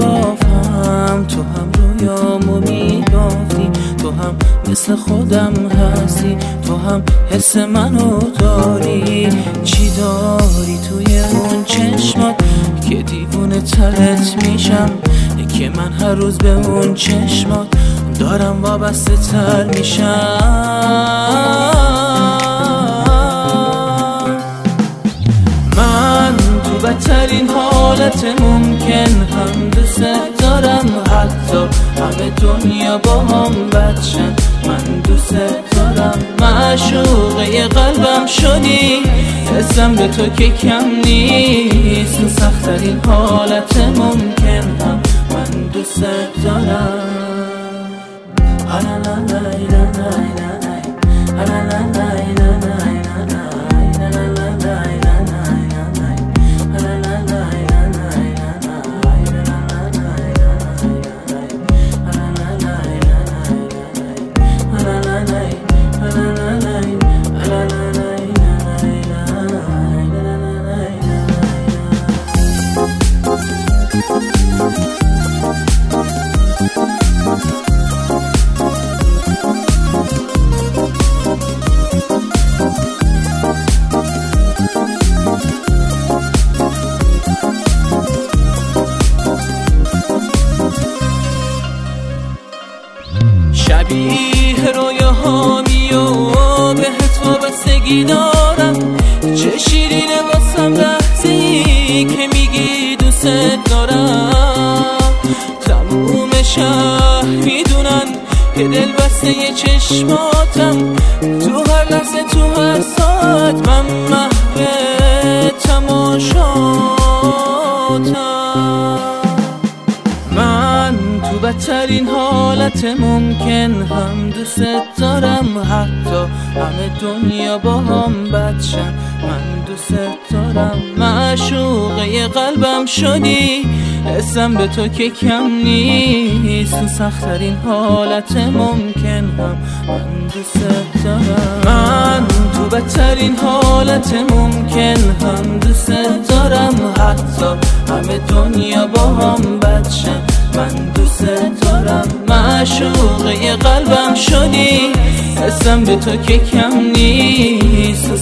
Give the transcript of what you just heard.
بافم، تو هم رویامو میبافی، تو هم مثل خودم هستی، تو هم حس منو داری. چی داری توی اون چشمات که دیوونه ترت میشم، که من هر روز به اون چشمات دارم وابسته تر میشم. من تو بدترین حالت ممکن هم دوست دارم، حتی همه دنیا با هم بدشن من دوست دارم. معشوقه قلبم شدی، حسم به تو که کم نیست، تو سخت‌ترین حالت ممکن هم من دوست دارم. شبیه رویاهامی و بهت وابستگی دارم، چه شیرینه واسم لحظه‌ای که میگی دوست دارم. تموم شهر میدونن که دل بسته چشماتم، تو هر لحظه تو هر ساعت من محو تماشاتم. من تو بدترین حالت ممکن هم دوست دارم، حتی همه دنیا با هم بدشن من دوست دارم. معشوقه قلبم شدی، حسم به تو که کم نیست، تو سخت‌ترین حالت ممکن هم من دوست دارم. من تو بدترین حالت ممکن هم دوست دارم، حتی همه دنیا با هم بدشن من دوست دارم. معشوقه قلبم شدی، حسم به تو که کم نیست، تو